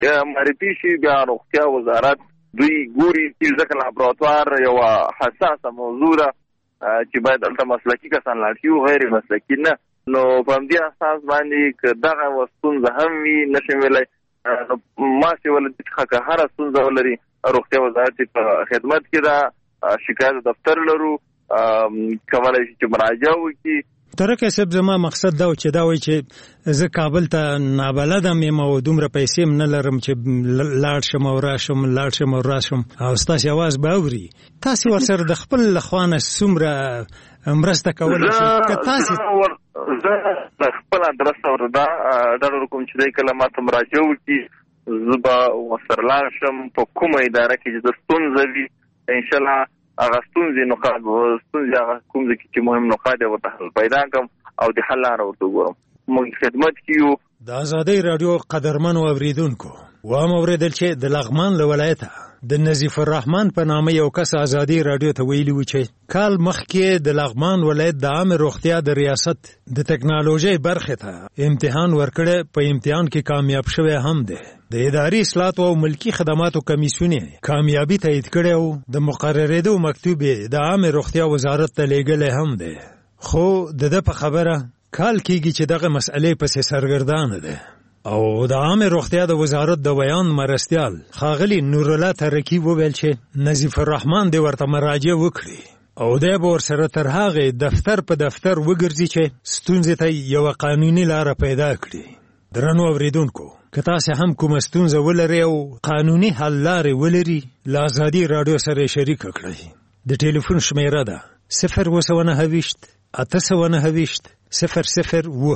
معرفي شي بیا روغتیا وزارت دوی ګوري چې ځکه لابراتوار یو حساسه موضوع ده چې باید دلته مسلکي کسان لاړ شي او غیر مسلکي نه. نو په همدې اساس باندې که دغه ستونزه هم وي نشم ویلی ما چې ولدي څخه که هره ستونزه ولري روغتیا وزارت په خدمت کې ده. شکایت دفتر لرو کولی شي چې مراجعه وکړي. ترکه صاحب زما مقصد دا و چې دا وایي چې زه کابل ته نابلدم یم او دومره پیسې هم نه لرم چې لاړ شم او راشم او ستاسې اواز به اوري. تاسې ورسره د خپل لخوا نه څومره مرسته کولی شئ؟ زه د خپل ادرس ورته ډاډ ورکوم چې دی کله ماته مراجعه وکړي زه به ورسره لاړ شم په کومه اداره کې چې د ستونزه وي انشاءالله هغه ستونزې هغه کوم ځای کې چې مهم نقاط یې ورته حل پیدا کړم او د حل لاره ورته وګورم. موږ خدمت کې یو. د ازادۍ راډیو قدرمنو اوریدونکو وام اورېدل چې د لغمان له ولایته د نظیف الرحمن په نامه یو کس ازادۍ راډیو ته ویلي و چې کال مخکې د لغمان ولایت د عامه روغتیا د ریاست د ټکنالوژۍ برخې ته امتحان ورکړی، په امتحان کې کامیاب شوی هم دی. د اداري اصلاحاتو او ملکی خدماتو کمیسیون کامیابی تایید کړی او د مقررېدو مکتوب د عامه روغتیا وزارت ته لیږلی هم دی. خو د ده په خبره کال کېږي چې دغه مسئلې پسې سرګردانه ده او د عامه روغتیا د وزارت د بیان مرستیال ښاغلي نورالله ترکی وویل چې نظیف الرحمن دې ورته مراجعه وکړي او دی به ورسره تر هغې دفتر په دفتر وګرځي چې ستونزې ته یوه قانوني لاره پیدا کړي. درنو اوریدونکو که تاسې هم کومه ستونزه ولرئ او قانوني حل لارې ولري له ازادي راډیو سره یې شریکه کړئ. د ټلیفون شمیره ده 029 829 007.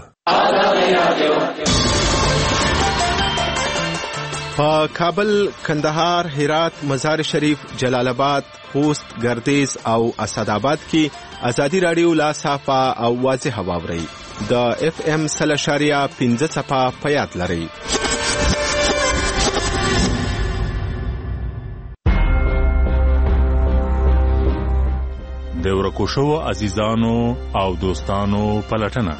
په کابل، کندهار، هرات، مزار شریف، جلال آباد، خوست، گردیز او اسداباد کې ازادي راډیو لا صافه او واضح واوري. د FM 0.5 صفه په یاد لرئ. د ورکو شوو عزیزانو او دوستانو پلټنه.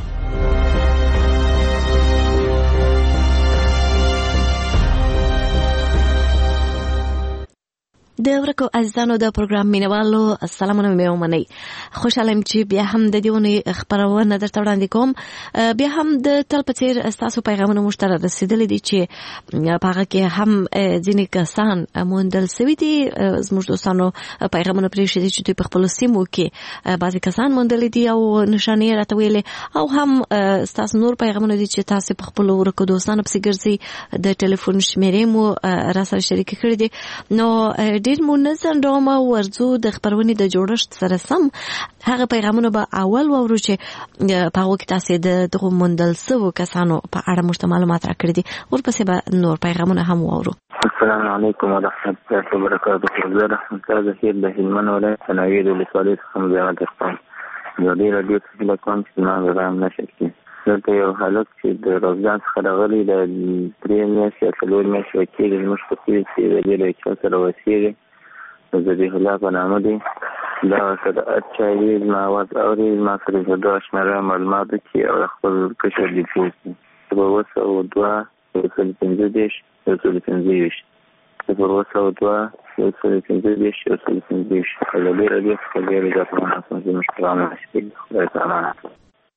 د ورکو عزیزانو د پروګرام مینوالو السلامونه مې ومنئ. خوشحاله یم چې بیا هم د دې اونۍ خپرونه درته وړاندې کوم. بیا هم د تل په څېر ستاسو پیغامونه موږ ته رارسېدلي دي چې په هغه کې هم ځینې کسان موندل سوي دي. زموږ دوستانو پیغامونه پرېښي دي چې دوی په خپلو سیمو کې بعضې کسان موندلي دي او نښانې یې راته ویلې، او هم ستاسو نور پیغامونه دي چې تاسې په خپلو ورکو دوستانو پسې ګرځئ. د ټلیفون شمېرې مو راسره شریکې کړي دي. نو ډېر مو نه ځنډوم او ورځو د خپرونې د جوړښت سره سم هغه پیغامونه به اول واورو چې په هغو کې تاسې د دغو موندل سوو کسانو په اړه موږ ته معلومات راکړي دي. ورپسې به نور پیغامونه هم واورو. السلام علیکم ورحمت الله وبرکاته. زه رحمت الله ظهیر د هلمند ولایت څناویر ولسوالۍ څخه مزاحمت کوم. ازادي راډیو څخه هیله کوم چې زما پیغام نشر کړي. دلته یو هلک چې د روزګان څخه راغلی د 3 میاشتې یا 4 میاشتې کېږي زموږ په کلي چې د دې له چا سره اوسېږي ذبیح الله په نامه دی. دا ورسره اچھا وي زما اواز اوري، زما سره د دوه شمېره معلومات وکړي او خپل کشر دې پوښتني 002 155 155 002 155 155. ازادي راډیو څخه ډېرې ګټورې زموږ پروګرامونه شته. خدای پامان.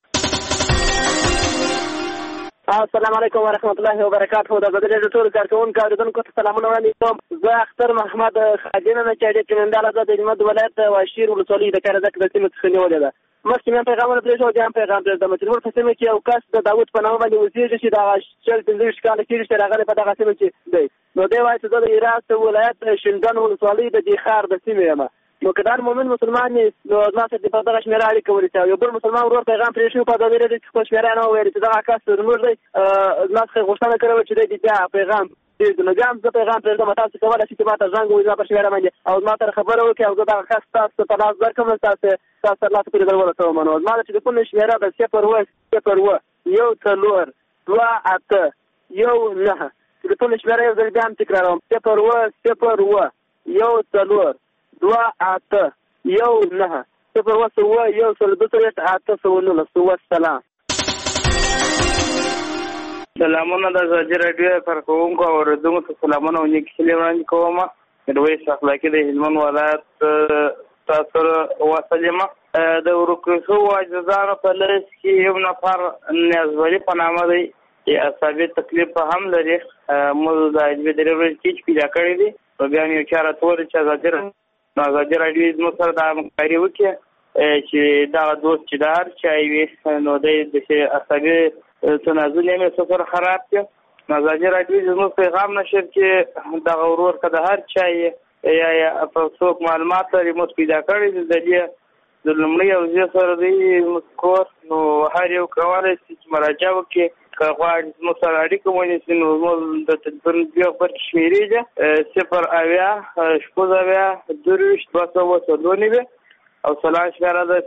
السلام علیکم ورحمت الله وبرکاته. د ازادي راډیو ټول کارکوونکو اوریدونکو ته سلامونه وړاندې کوم. زه اختر محمد خادم یم چې د چمندال آزاد هلمند ولایت واشیر ولسوالۍ د کارزک د سیمې څخه نیولې ده. مخکې مې پیغامونه پرېښود، بیا هم پیغام پرېږدم چې زموږ په سیمه کې یو کس د داود په نامه باندې اوسېږي چې دغه 45 کاله کېږي چې راغلی په دغه سیمه کې دی. نو دی وایي چې زه د هرات ولایت شینډن ولسوالۍ د دې ښار د سیمې یم. نو که دا مومن مسلمان یې نو زما سره په دغه شمېره اړیکه ونیسئ. یو بل مسلمان ورور پیغام پرېښی په ازادي راډیو کې خپل شمېره نه وویل چې دغه کس زموږ دی. زما څخه یې غوښتنه کړې وه چې دی بیا پیغام پرېږدو. نو بیا هم زه پیغام پرېږدم. تاسو کولی شئ چې ما ته زنګ ووهئ زما په شمېره باندې او زما سره خبره وکړئ او زه دغه کس تاسو ته په لاس درکړم، تاسو تر لاسه پورې در ورسوم. نو زما د ټلیفون شمېره ده 0 1 4 2 8 1 9. ټلیفون شمېره یو ځل بیا هم تکراروم 0 1 4 2 8 1 9 0 1 1 8 19. والسلام. سلامونه د ازادي راډیو کارکوونکو او اورېدونکو ته سلامونه او نیکې هیلې وړاندې کوم. میرویس اخلاقي د هلمند ولایت تاسو سره واصل یم. د ورکو شوو عاجزانو په لړ کې یو نفر نیازولي په نامه دی چې اعصابي تکلیف هم لري. موږ د اجبې درې ورځې کې پیدا کړی دی نو بیا مې یو چاره تور چې ازادي راډیو زموږ سره د همکاري وکړي چې دغه دوست چې د هر چا وي نو دی د اعصابي تنازل یې سفر خراب کړ. ازادي راډیو زموږ پیغام نشر کې دغه ورور که د هر چا یا په څوک معلومات لري موږ پیدا کړی دی د دې د لومړي او زه سره دی کور نو هر یو کولی شي چې مراجعه وکړي. که غواړي زموږ سره اړیکه ونیسي نو زموږ د تلیفون بیا خبر کې شمېرې ده 080 او سلام شمېره ده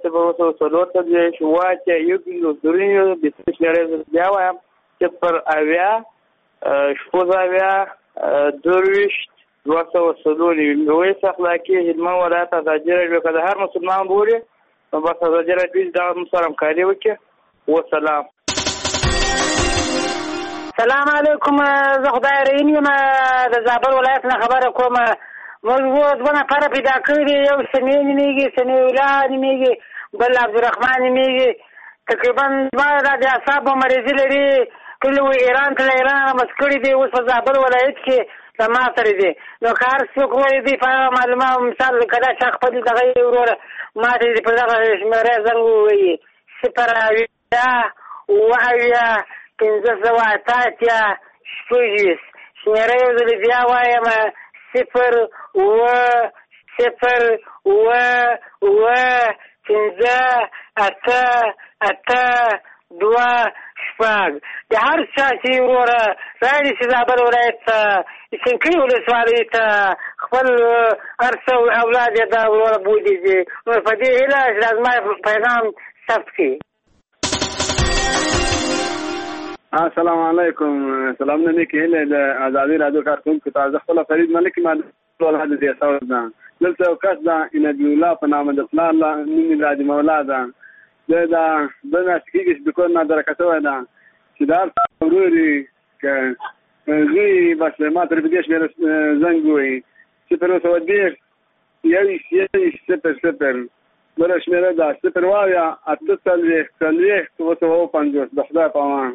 080 شمېرې بیا وایم 080 میرویس اخلاقي هلمند ولایت ازادي راډیو که د هر مسلمان بولي نو بس ازادي راډیو دا هم سره همکاري وکړي. وسلام. سلام علیکم. زه خدای رحیم یم د زابل ولایت نه خبره کوم. موږ اوس دوه نفره پیدا کړي دي. یو سمیع نومېږي، سمیع الله نومېږي، بل عبدالرحمن نومېږي. تقریبا دواړه د اعصابو مریضي لري. کله و ایران ته له ایران مس کړي دي، اوس په زابل ولایت کې د ما سره دي. نو که هر څوک وایي دي په معلومه مثال که دا چا خپل دغه یې وروره ما ته دې په دغه شمېرې زنګ ووایي 080 شمېره یو ځلې بیا وایم 0 د هر چا چې وروره راځي چې زابل ولایت ته سنکۍ ولسوالۍ ته خپل هر څه اولاد یې دا وروره بوځي دي. نو په دې هیله چې دا زما پیغام ثبت کړي. السلام علیکم. سلامونه نیکې هیلې د ازادي راډیو کارکوونکو ته. زه خپله فرید ملک یم ولایت د دیساو ده. دلته یو کس ده انبي الله په نامه د پلار نوم یې راجي مولا ده. زه د دوه میاشتې کېږي چې د کور نه درکه شوی ده چې د هر څه ورور یې که زوی بس ما ترې په دې شمېره زنګ ووایي 0 بله شمېره ده 0 د خدای په امان.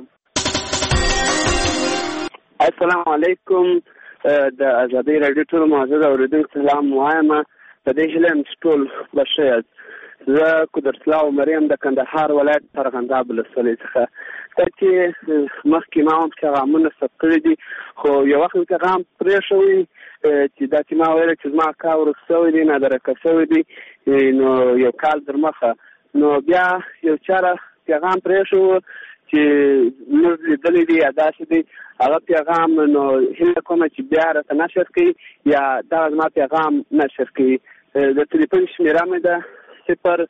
السلام علیکم. د ازادي راډیو ټول معزز اورېدونکو سلام وایم. په دې هیله یم چې ټول به ښه یاست. زه قدرتالله مریم د کندهار ولایت ارغنداب ولسوالۍ څخه. دا چې مخکې ما هم پیغامونه ثبت کړي دي خو یو وخت مې پیغام پرېښوی چې دا چې ما ویل چې زما کار ورک شوی دی نادرکه شوی دی نو یو کال در مخه نو بیا یو چاره پیغام پرېښو چې موږ لیدلی دی یا داسې دی هغه پیغام نو هیله کومه چې بیا راته نشر کړي یا دغه زما پیغام نشر کړي. د تلیفون شمېره مې ده 0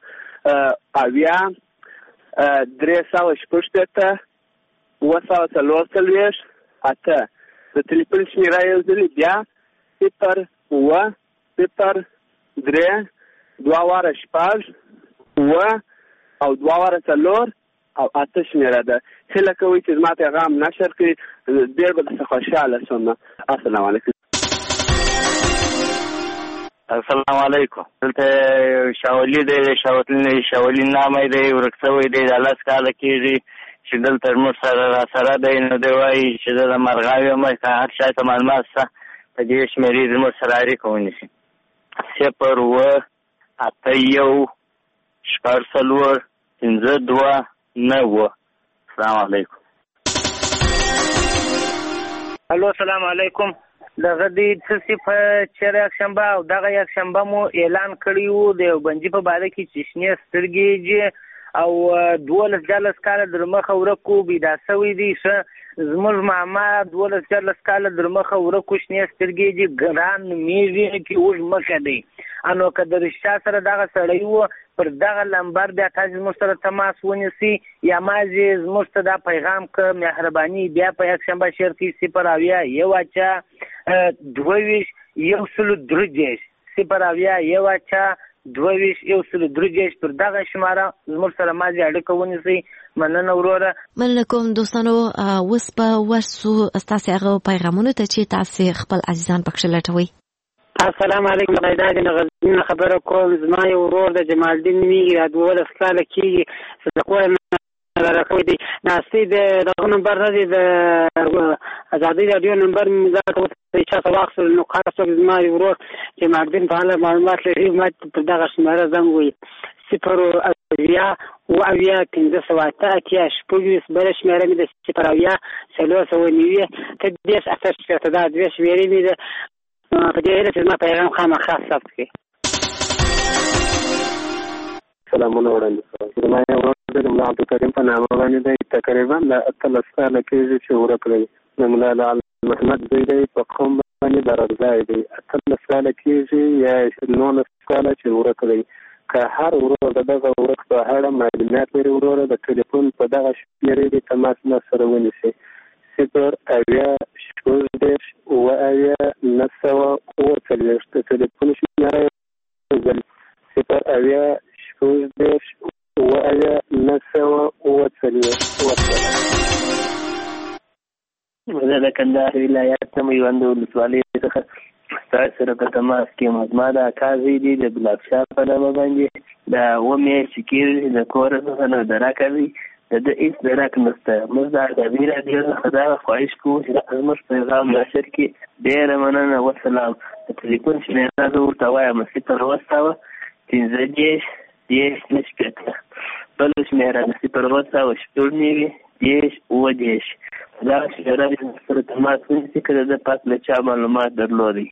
3 8 د تلیفون شمېره یو ځلې بیا 0 3 او 2 او 8 شمېره ده. هیله کوئ چې زما پیغام نشر کړي. ډېر به درڅخه خوشحاله شم. السلام علیکم. السلام علیکم. دلته شاولي دی، شاولي نامه دی، ورک شوی دی، د 10 کاله کېږي چې دلته موږ سره راسره دی. نو دی وایي چې زه د مرغاوي یم که هر چا ته معلومات شته په دې شمېرې زموږ سره اړیکه ونیسي 0 8 9 السلام علیکم. الو السلام علیکم. دغه د څه په چېر یکشنبه او دغه یکشنبه مو اعلان کړی وو د یو بندي په باره کې چې شنې سترګې او 12 کاله در مخه ورکو پیدا شوی دی. زموږ ماما 12 کاله در مخه ورکو شنې سترګې ګران نومېږي چې اوږد مخه دی. نو که د رښتیا سره دغه سړی و پر دغه لمبر بیا تاسو زموږ سره تماس ونیسئ یا مازې زموږ ته دا پیغام که مهرباني بیا په یکشنبه شعر کې 0 8 1 0 3 پر دغه شماره زموږ سره مازې اړیکه ونیسئ مننه وروره. مننه کوم دوستانو. اوس په ورسو ستاسو هغه پیغامونو ته چې تاسو خپل عزیزان پکښ لټوي. السلام علیکم. دا د غزنین خبره کوم. زما یو ورور د جمال الدین میږي، 12 کاله کېږي. صدقه راکوي دي ناستې د دغه نمبر نه دی، د ازادي رادیو نمبر مې ځکه چې چا ته واخیستل نو خاص زما یو ورور جمال الدین په اړه معلومات لري، ما په دغه شمېره زنګ ووهي 0 اویا 508 شپږ بله شمېره مې د 0 اویا 390 30 88 دا دوه شمېرې مې ده. په دې هیله چې زما پیغام خامخا ثبت کړي. سلامونه وړاندې کوم. زما یو ورور د ملا عبدالکریم په نامه باندې دی، تقریبا له 18 کاله کېږي چې ورک دی. د ملا محمد زوی دی، په قوم باندې درځای دی. 18 کاله کېږي یا 19 کاله چې ورک دی. که هر ورور د دغه ورک په اړه معلومات لري، وروره د ټلیفون په دغه شمېرې د تماس ما سره ونیسي. 0 اویا 6 اویا 940 د ټلیفون شمېره 0 اویا 6 اویا 940. زه د کندهار ولایت نه میوند ولسوالۍ څخه ستاسو سره په تماس کې یم. زما د اکا زوی دی د ګلابشاه په نامه باندې د 7 میاشتې کېږي د کوره څخه نه درک دی، د ده هېڅ درک نشته. موږ د ازادي راډیو څخه دغه خواهش کوو چې زموږ پیغام نشر کړي. ډېره مننه. وسلام. د ټلیفون شمېره زه ورته وایم 0 15 10 10 بله شمېره 0 10 10 دا شمېره د سره تماس ونیسي که د ده پاس له چا معلومات درلودی.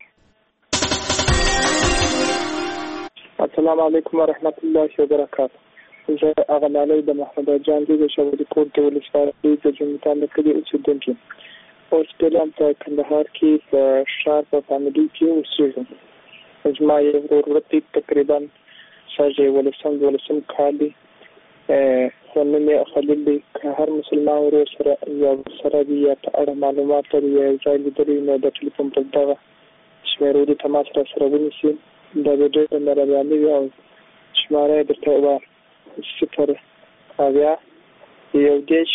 السلام علیکم ورحمت الله وبرکاته. زه هغه لالی د محمد جان دی د شاوردي کوټ د ولسوالۍ د جومتان د کلي اوسېدونکی. اوس فعلا په کندهار کې په ښار په فامیلي کې اوسېږم. زما یو ورور ورته تقریبا شاید 12 کال دی. خو نوم یې خلیل دی. که هر مسلمان ورور سره یا سره وي یا په اړه معلومات لري یا یو ځای لیدلی نو د ټلیفون په دغه شمېرو د تماس را سره ونیسي. دا به ډېره مهرباني وي او شماره یې درته ووایم 0 اویا 11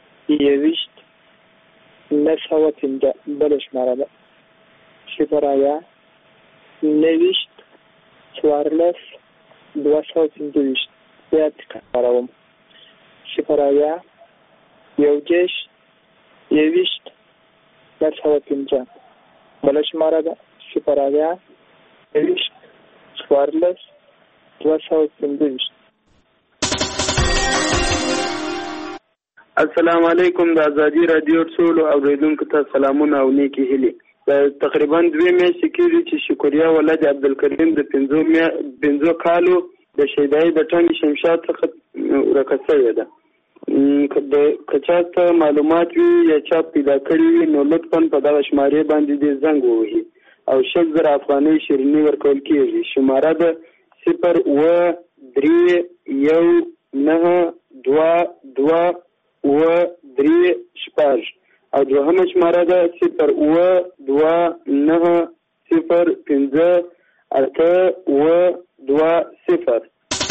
915 بله شماره ده 0 اویا 19 14 215. بیا تکراروم 0 اویا 11 915 بله شماره ده 0 اویا 19 14 215. السلام علیکم. د ازادي رادیو ټولو اوریدونکو ته سلامونه او نیکی هیلې. تقریبا 2 میاشتې کېږي چې شکریا ولد عبدالکریم د 15 کالو د شیدای د ټنګ شمشاد څخه ورکه شوې ده. که چا ته معلومات وي یا چا پیدا کړي وي نو لطفا په دغه شمارې باندې دې زنګ ووهي او 6,000 افغانۍ شیریني ورکول کېږي. شماره ده 0 3 1 9 2 2 3 6 او دوهمه شماره ده 0 2 9 0 5 8 2 0.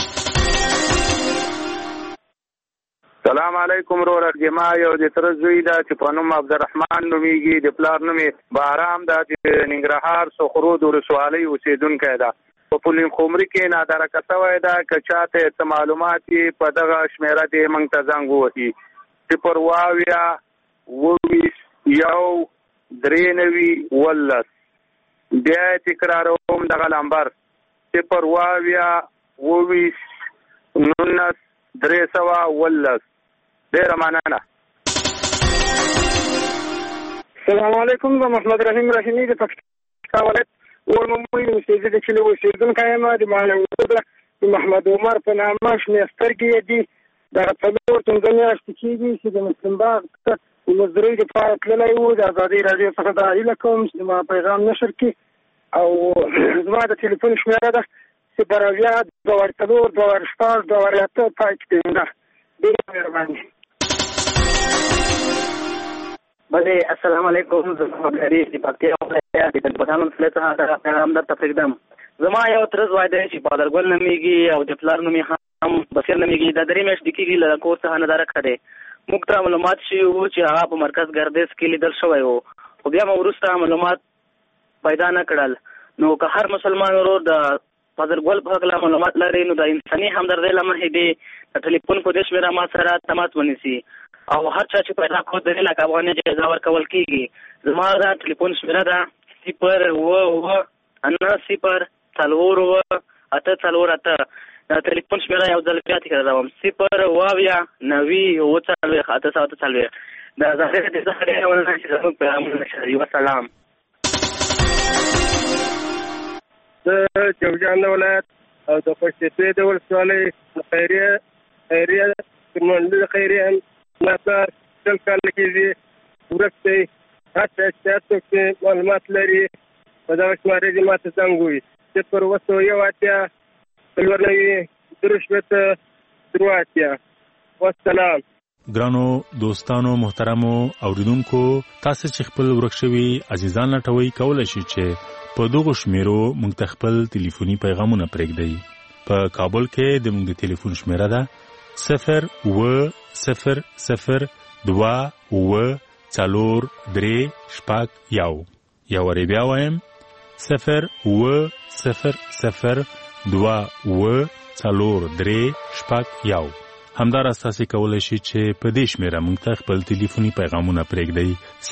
سلام علیکم وروره. جما یو د تر زوی دا چې په نوم عبدالرحمن نومیږي، د پلار نوم بارام دا چې ننګرهار سخرود ولسوالۍ اوسېدونکی ده. په پولین خمري کې نادرکه شوی ده. که چاته څه معلومات په دغه شمېره دې موږ ته زنګ ووهي 0 اویا 21 93 بیا تکراروم دغه نمبر 0 اویا 21 93 ډېره مننه. السلام علیکم. زه محمد رحیم رحیمي د پکتیکا ولایت ورمموی اوسېږي د کلي اوسېدونکی یم. د محمد عمر په نامه شنې سترګې دي. دغه 4-5 میاشتې کېږي چې د مسلم باغ ته د مزدورۍ دپاره تللی و. د ازادۍ راډیو څخه دا هیله کوم چې زما پیغام نشر کړي او زما د ټلیفون شمېره ده 0 اویا 2 4 2 6 2 8 پای کې ده. ډېره مهرباني. بله السلام علیکم. زه محمد حریف د پکتیا ولایت د پټان ولسوالۍ څخه دا پیغام درته پرېږدم. زما یو تره زوی دی چې بادرګل نومیږي او د پلار نوم یې هم بصیر نمیږي دا درې میاشتې کېږي له کور څخه نه درک دی. موږ ته معلومات شوي وو چې هغه په مرکز ګردیز کې لیدل شوی وو، خو بیا مو وروسته معلومات پیدا نه کړل. نو که هر مسلمان ورور د فضل ګل په هکله معلومات لري نو د انساني همدردۍ له مخې دی د ټلیفون په دې شمېره ما سره تماس ونیسي او هر چا چې پیدا کړو د لکه افغانۍ جایزه ورکول کېږي. زما دا ټلیفون شمېره ده 0 دا ټلیفون شمېره یو ځل بیا تکراروم 0 دا ظاهر دې څخه ډېره مننه چې زموږ پیغامونه نشروي. وسلام. د جوزجان ولایت او د پښتې د ولسوالۍ خیریه د خیریه ناصر څل کال کېږي ورک دی. حتی څوک چې معلومات لري په دغه شمارې دې ماته زنګ ووي 01893 والسلام. ګرانو دوستانو محترمو اوریدونکو، تاسو چې خپل ورک شوي عزیزان لټوي کولای شئ چې په دغه شمیرو موږ ته خپل ټلیفوني پیغامونه پرېږدئ. په کابل کې د موږ د ټلیفون شمیره ده 0800243 یو وری بیا وایم 0800243 همداراز تاسو کولای شئ چې په دې شمیره موږ ته خپل ټلیفوني پیغامونه پرېږدئ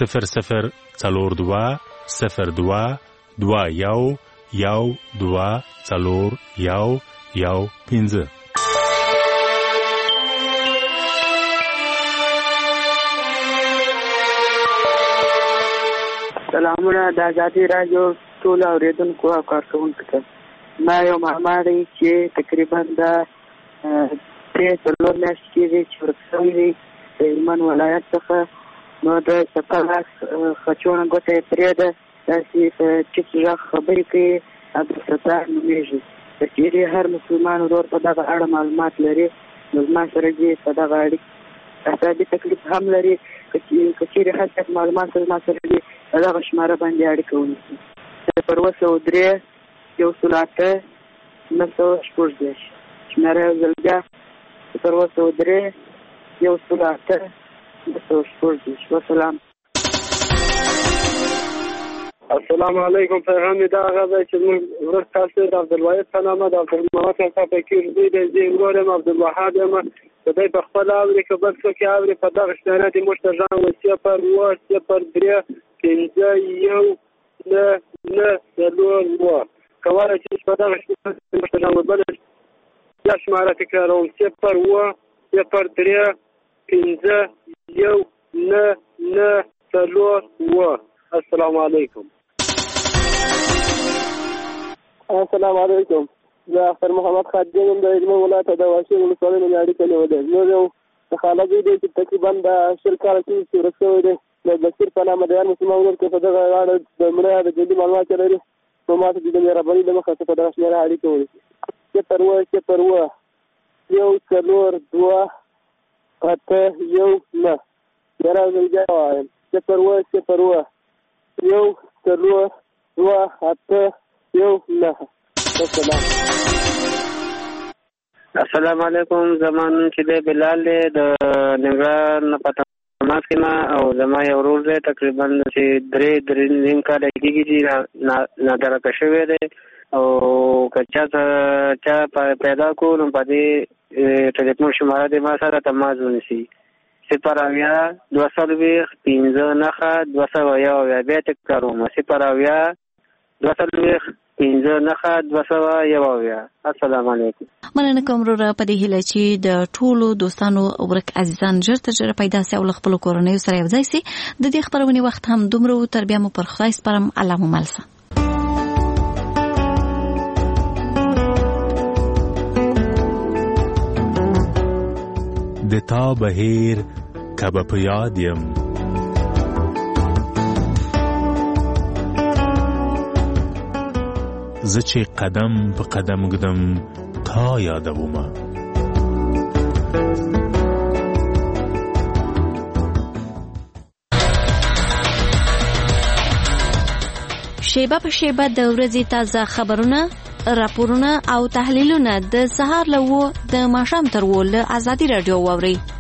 00221224115. سلامونه د آزادي راډیو ټول اوریدونکو او کارکوونکو ته. ما یو معلومات دی چې تقریبا د 3 میاشتې کېږي چې ورک شوی دی د هلمند ولایت څخه. نو د 17 خچونه ګوته یې پرېږده، داسې په ټیټ غږ خبرې کوي، عبدالستار نومېږي. که چېرې هر مسلمان ورور په دغه اړه معلومات لري نو زما سره دې په دغه اړیکې اعصابي تکلیف هم لري، که چېرې هر څه معلومات زما سره دې په دغه شماره باندې اړیکه ونیسي 003 108 916 شماره یو ځل بیا 003 108 916. وسلام. السلام علیکم. پیغام دا هغه دی چې موږ ورک تاسو د عبدالواحد په نامه د عبدالمحمد څخه فکر دی د زیږور یم عبدالوهاب یم د دې په خپل اوري که بل څوک اوري په دغه شمېره دې موږ ته ژغ وسي 0 کولی شي په دغه شمېره موږ ته ژغ بل یا شماره تکراروم 0 السلام علیکم. السلام علیکم. زه اختر محمد خادم یم د هلمند ولایت د واشیر ولسوالۍ نه اړیکه نیولې. زموږ یو خاله زوی دی چې تقریبا د 10 کاله کېږي چې ورک شوی دی. د بشیر په نامه د هر مسلمان ورور کې په دغه اړه د مړه د ژوندي معلومات لري. نو ما ته د مهربانۍ له مخې په دغه شمېره اړیکه ونیسي 0 بیا وایم 0 السلام علیکم. زمان چې د بلال دی د ننګرهار نه په تماس کې ما او زما یو ورور دی تقریبا چې 3 کاله کېږي چې نادرکه شوی دی او که چا پیدا کړو نو په دې ټلیفون شماره دی ما سره تماس ونیسي 0 بیا تکراروم 0 السلام علیکم. مننه کوم وروره په دې هیله چې د ټولو دوستانو ورک عزیزان ژر تر ژره پیدا سي او له خپلو کورنیو سره یو ځای سي. د دې خپرونې وخت هم دومره و. تر بیا مو پر خدای سپارم. الله مو مل شه. د تا بهیر کبه په یاد یم زه چې قدم په قدم ږدم تا یادومه شیبه په شیبه د ورځې تازه خبرونه راپورونه او تحلیلونه د سهار له 9 د ماښام تر 10 له ازادي رادیو واوري.